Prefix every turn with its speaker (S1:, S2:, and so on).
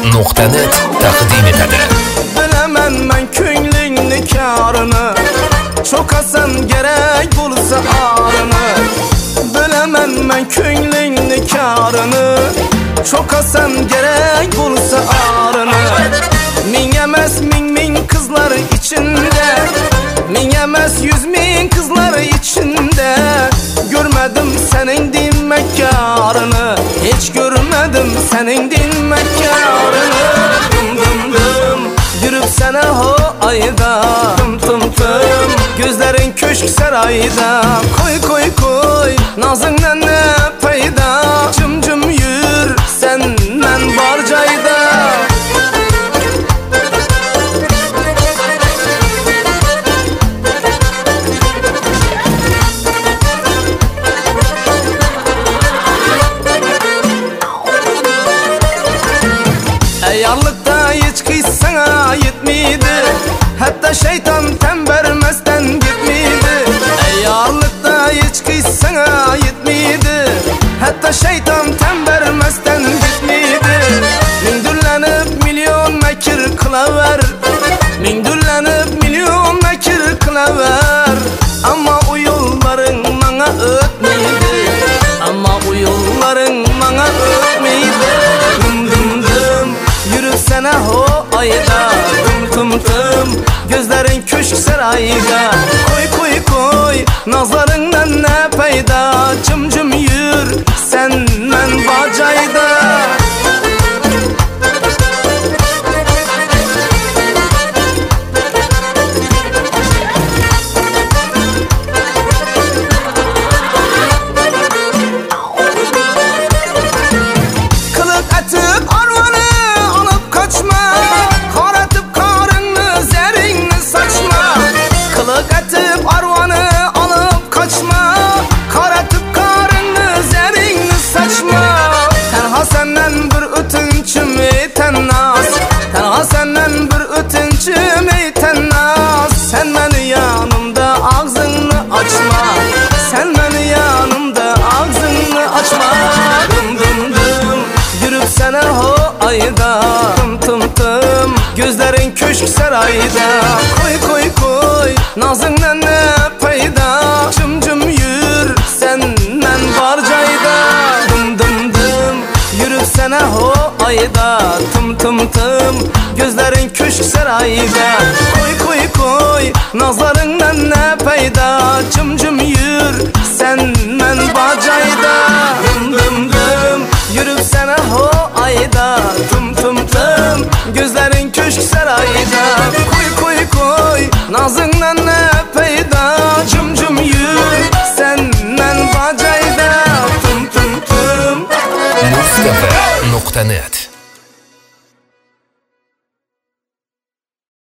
S1: Mustafa.net taqdim etadi.
S2: Bilaman men ko'nglingni karını, çok asan gerek bulsa arını. Bilaman men ko'nglingni karını, çok asan gerek bulsa arını. Ming emas ming kızlar içinde, ming emas 100.000 kızlar içinde görmedim senin dinmekkarını, hiç görmedim senin dinmekkarını. Dım dım dım yürüp sana ho ayda, dım dım dım gözlerin köşk sarayda. Koy koy koy nazından ne payda, cım cım yür senden barcayda. Ayarlıkta hiç kız sana yetmiydi, hatta şeytan tem vermezden gitmiydi. Ayarlıkta hiç kız sana yetmiydi, hatta şeytan tem vermezden gitmiydi. Mindürlenip milyon mekir kılaver, mindürlenip milyon mekir kılaver. Ama o yolların bana ötmeydi, ama o yolların bana ötmeydi. Dım dım dım yürüp sana ho ayda, dım dım dım gözlerin köşk sarayda. Koy koy koy nazarından ne payda, cım cım yür senden bacayda. Senden bir ötünçüm eyten naz, sen beni yanımda ağzını açma, sen beni yanımda ağzını açma. Dım dım dım yürüp sana ho ayda, dım dım dım gözlerin köşk sarayda. Koy koy koy nazından ne payda, cım cım yür senden barcayda. Dım dım dım yürüp sana ho ayda, tım tım tım gözlerin köşk sarayda. Koy koy koy nazarından ne payda, cım cım yür senden bacayda. Dım dım dım yürüp sana ho ayda, tım tım tım gözlerin köşk sarayda. Koy koy koy nazından ne payda, cım cım yür senden bacayda. Tım tım tım.
S1: Mustafa.net